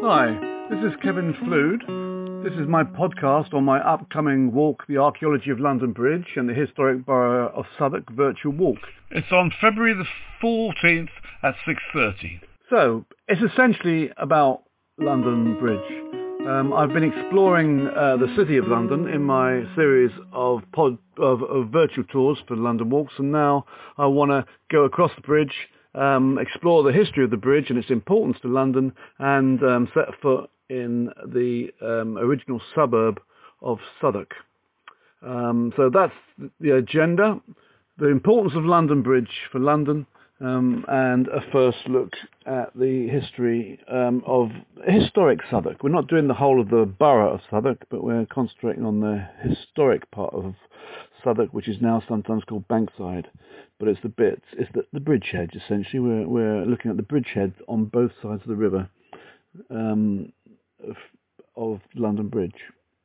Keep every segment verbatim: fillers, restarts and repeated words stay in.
Hi, this is Kevin Flood. This is my podcast on my upcoming walk, The Archaeology of London Bridge and the Historic Borough of Southwark Virtual Walk. It's on February the fourteenth at six thirty. So, it's essentially about London Bridge. Um, I've been exploring uh, the City of London in my series of, pod, of, of virtual tours for London Walks, and now I want to go across the bridge, um, explore the history of the bridge and its importance to London, and um, set foot in the um, original suburb of Southwark. Um, so that's the agenda, the importance of London Bridge for London, um, and a first look at the history um, of historic Southwark. We're not doing the whole of the borough of Southwark, but we're concentrating on the historic part of Southwark, which is now sometimes called Bankside. But it's the bit, it's the, the bridgehead, essentially. We're, we're looking at the bridgehead on both sides of the river um, of, of London Bridge.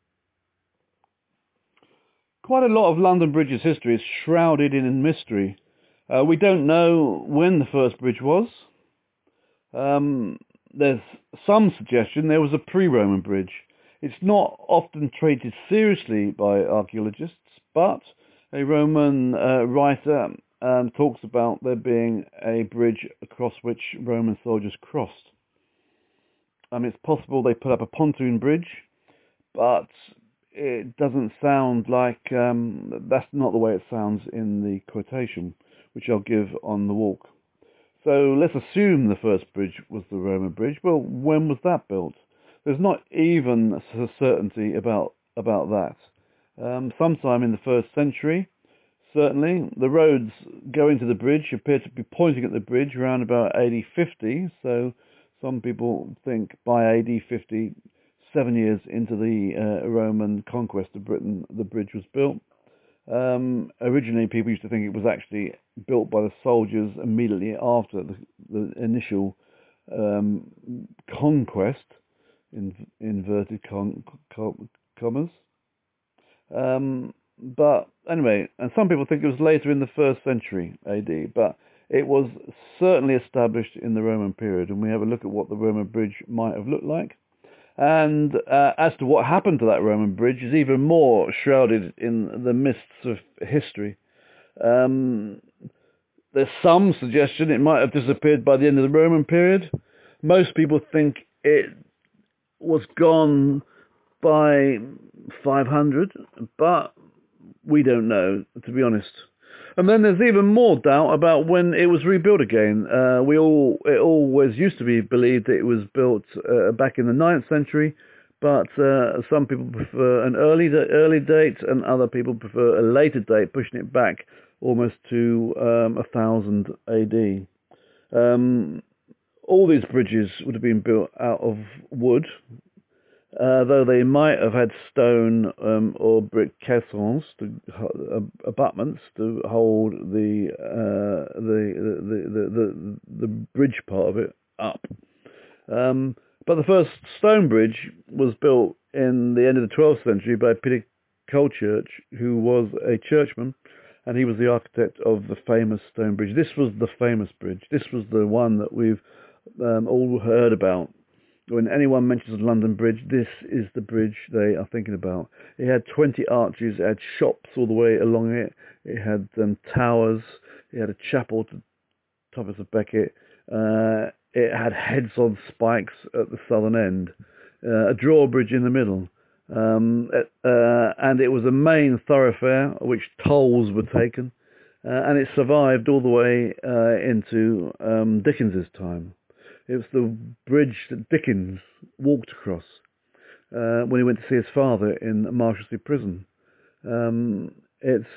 Quite a lot of London Bridge's history is shrouded in mystery. Uh, we don't know when the first bridge was. Um, there's some suggestion there was a pre-Roman bridge. It's not often treated seriously by archaeologists, but a Roman uh, writer um, talks about there being a bridge across which Roman soldiers crossed. Um, it's possible they put up a pontoon bridge, but it doesn't sound like, um, that's not the way it sounds in the quotation, which I'll give on the walk. So let's assume the first bridge was the Roman bridge. Well, when was that built? There's not even a certainty about, about that. Um, sometime in the first century, certainly. The roads going to the bridge appear to be pointing at the bridge around about A D fifty, so some people think by A D fifty, seven years into the uh, Roman conquest of Britain, the bridge was built. Um, originally, people used to think it was actually built by the soldiers immediately after the, the initial um, conquest, in inverted con, con, commas. Um, but anyway, and some people think it was later in the first century A D, but it was certainly established in the Roman period, and we have a look at what the Roman bridge might have looked like. And uh, as to what happened to that Roman bridge is even more shrouded in the mists of history. Um, there's some suggestion it might have disappeared by the end of the Roman period. Most people think it was gone by five hundred, but we don't know, to be honest. And then there's even more doubt about when it was rebuilt again. Uh, we all it always used to be believed that it was built uh, back in the ninth century, but uh, some people prefer an early early date, and other people prefer a later date, pushing it back almost to um, one thousand A D. Um, all these bridges would have been built out of wood, Uh, though they might have had stone um, or brick caissons, to, uh, abutments to hold the, uh, the, the, the, the, the bridge part of it up. Um, but the first stone bridge was built in the end of the twelfth century by Peter Colechurch, who was a churchman, and he was the architect of the famous stone bridge. This was the famous bridge. This was the one that we've um, all heard about. When anyone mentions London Bridge, this is the bridge they are thinking about. It had twenty arches, it had shops all the way along it, it had um, towers, it had a chapel to Thomas of Becket, uh, it had heads on spikes at the southern end, uh, a drawbridge in the middle, um, uh, and it was a main thoroughfare which tolls were taken, uh, and it survived all the way uh, into um, Dickens's time. It was the bridge that Dickens walked across uh, when he went to see his father in Marshalsea Prison. Um, it's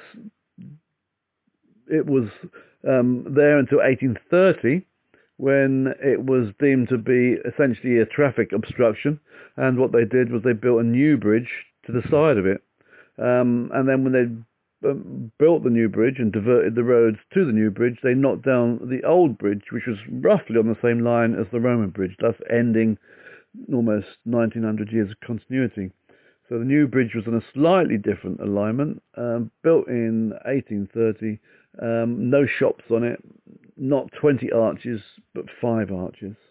it was um, there until eighteen thirty, when it was deemed to be essentially a traffic obstruction, and what they did was they built a new bridge to the side of it. Um, and then when they Um, built the new bridge and diverted the roads to the new bridge, they knocked down the old bridge, which was roughly on the same line as the Roman bridge, thus ending almost nineteen hundred years of continuity. So the new bridge was on a slightly different alignment, um, built in eighteen thirty, um, no shops on it, not twenty arches, but five arches.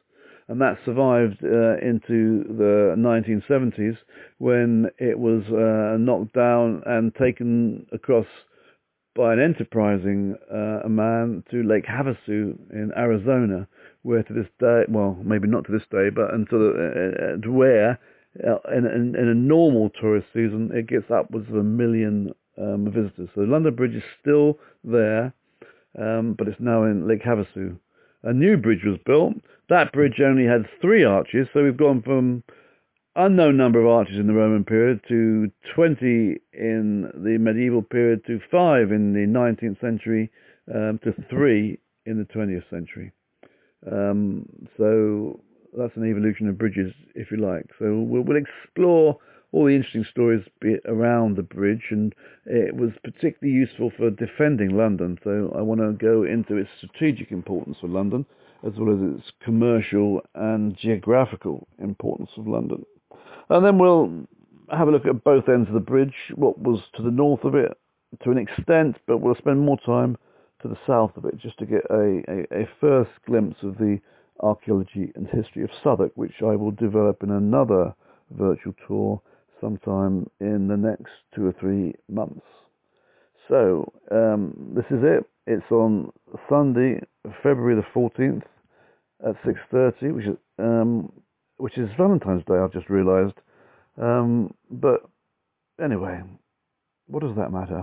and that survived uh, into the nineteen seventies when it was uh, knocked down and taken across by an enterprising uh, man to Lake Havasu in Arizona, where to this day, well, maybe not to this day, but until uh, uh, where uh, in, in, in a normal tourist season, it gets upwards of a million um, visitors. So London Bridge is still there, um, but it's now in Lake Havasu. A new bridge was built. That bridge only had three arches, so we've gone from unknown number of arches in the Roman period to twenty in the medieval period to five in the nineteenth century um, to three in the twentieth century. Um, so that's an evolution of bridges, if you like. So we'll, we'll explore all the interesting stories around the bridge, and it was particularly useful for defending London. So I want to go into its strategic importance for London, as well as its commercial and geographical importance of London. And then we'll have a look at both ends of the bridge, what was to the north of it to an extent, but we'll spend more time to the south of it just to get a, a, a first glimpse of the archaeology and history of Southwark, which I will develop in another virtual tour sometime in the next two or three months. So um, this is it. It's on Sunday, February the fourteenth at six thirty, which is um, which is Valentine's Day, I've just realised. Um, but anyway, what does that matter?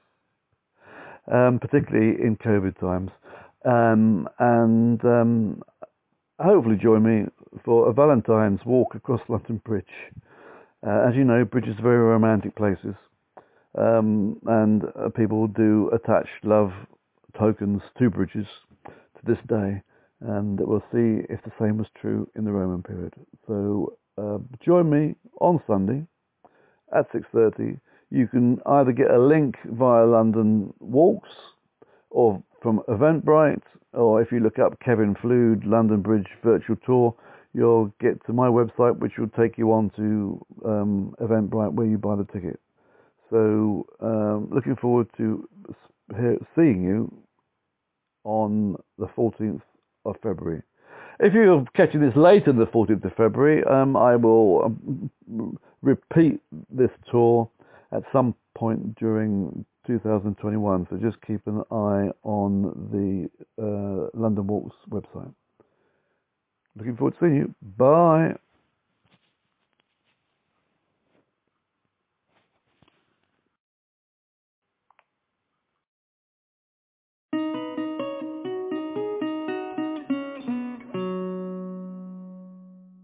Um, particularly in COVID times. Um, and um, hopefully join me for a Valentine's walk across London Bridge. Uh, as you know, bridges are very romantic places. Um, and uh, people do attach love tokens to bridges to this day. And we'll see if the same was true in the Roman period. So uh, join me on Sunday at six thirty. You can either get a link via London Walks or from Eventbrite, or if you look up Kevin Flood London Bridge Virtual Tour, you'll get to my website, which will take you on to um, Eventbrite where you buy the ticket. So um, looking forward to seeing you on the fourteenth of February. If you're catching this later than the fourteenth of February, um, I will um, repeat this tour at some point during two thousand twenty-one. So just keep an eye on the uh, London Walks website. Looking forward to seeing you. Bye.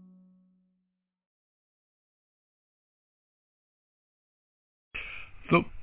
The